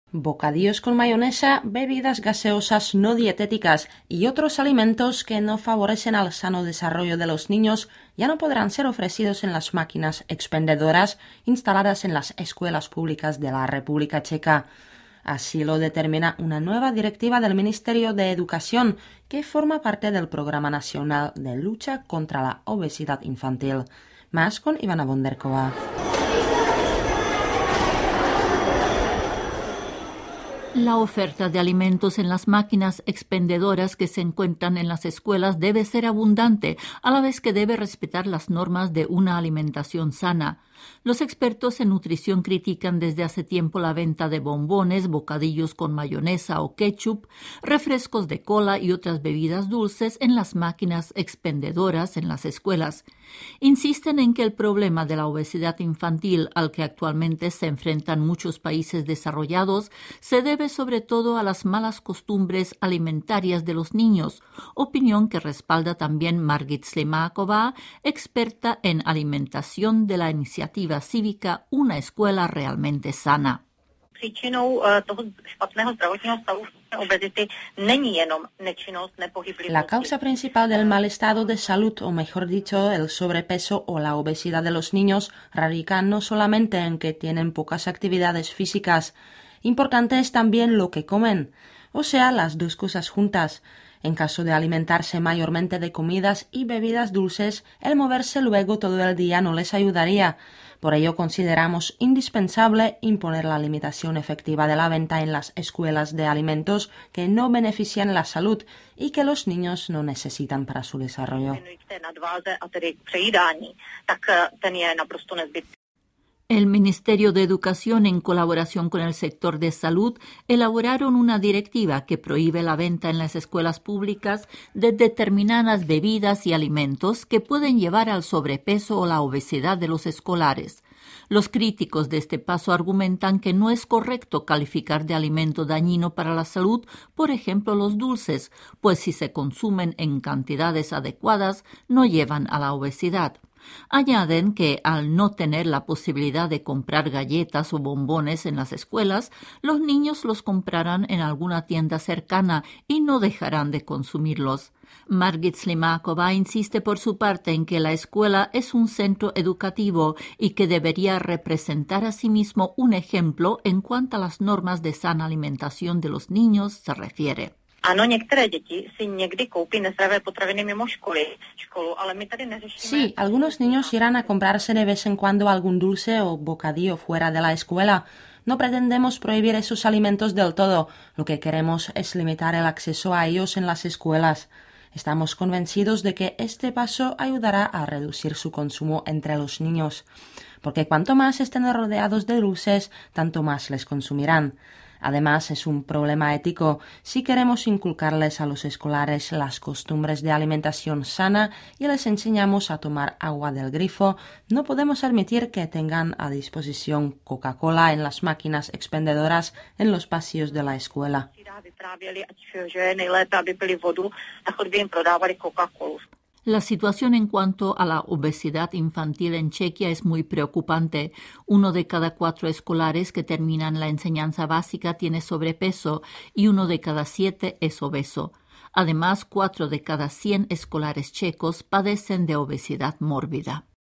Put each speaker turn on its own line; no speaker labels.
Bocadillos con mayonesa, bebidas gaseosas no dietéticas y otros alimentos que no favorecen al sano desarrollo de los niños ya no podrán ser ofrecidos en las máquinas expendedoras instaladas en las escuelas públicas de la República Checa. Así lo determina una nueva directiva del Ministerio de Educación que forma parte del Programa Nacional de Lucha contra la Obesidad Infantil. Más con Ivana Bonderkova.
La oferta de alimentos en las máquinas expendedoras que se encuentran en las escuelas debe ser abundante, a la vez que debe respetar las normas de una alimentación sana. Los expertos en nutrición critican desde hace tiempo la venta de bombones, bocadillos con mayonesa o ketchup, refrescos de cola y otras bebidas dulces en las máquinas expendedoras en las escuelas. Insisten en que el problema de la obesidad infantil al que actualmente se enfrentan muchos países desarrollados se debe sobre todo a las malas costumbres alimentarias de los niños, opinión que respalda también Margit Slimáková, experta en alimentación de la iniciativa cívica Una escuela realmente sana.
La causa principal del mal estado de salud, o mejor dicho, el sobrepeso o la obesidad de los niños, radica no solamente en que tienen pocas actividades físicas. Importante es también lo que comen, o sea, las dos cosas juntas. En caso de alimentarse mayormente de comidas y bebidas dulces, el moverse luego todo el día no les ayudaría. Por ello consideramos indispensable imponer la limitación efectiva de la venta en las escuelas de alimentos que no benefician la salud y que los niños no necesitan para su desarrollo.
El Ministerio de Educación, en colaboración con el sector de salud, elaboraron una directiva que prohíbe la venta en las escuelas públicas de determinadas bebidas y alimentos que pueden llevar al sobrepeso o la obesidad de los escolares. Los críticos de este paso argumentan que no es correcto calificar de alimento dañino para la salud, por ejemplo, los dulces, pues si se consumen en cantidades adecuadas no llevan a la obesidad. Añaden que al no tener la posibilidad de comprar galletas o bombones en las escuelas, los niños los comprarán en alguna tienda cercana y no dejarán de consumirlos. Margit Slimáková insiste por su parte en que la escuela es un centro educativo y que debería representar a sí mismo un ejemplo en cuanto a las normas de sana alimentación de los niños se refiere.
Sí, algunos niños irán a comprarse de vez en cuando algún dulce o bocadillo fuera de la escuela. No pretendemos prohibir esos alimentos del todo. Lo que queremos es limitar el acceso a ellos en las escuelas. Estamos convencidos de que este paso ayudará a reducir su consumo entre los niños, porque cuanto más estén rodeados de dulces, tanto más les consumirán. Además, es un problema ético si queremos inculcarles a los escolares las costumbres de alimentación sana y les enseñamos a tomar agua del grifo, no podemos admitir que tengan a disposición Coca-Cola en las máquinas expendedoras en los pasillos de la escuela.
La situación en cuanto a la obesidad infantil en Chequia es muy preocupante. 1 de cada 4 escolares que terminan la enseñanza básica tiene sobrepeso y 1 de cada 7 es obeso. Además, 4 de cada 100 escolares checos padecen de obesidad mórbida.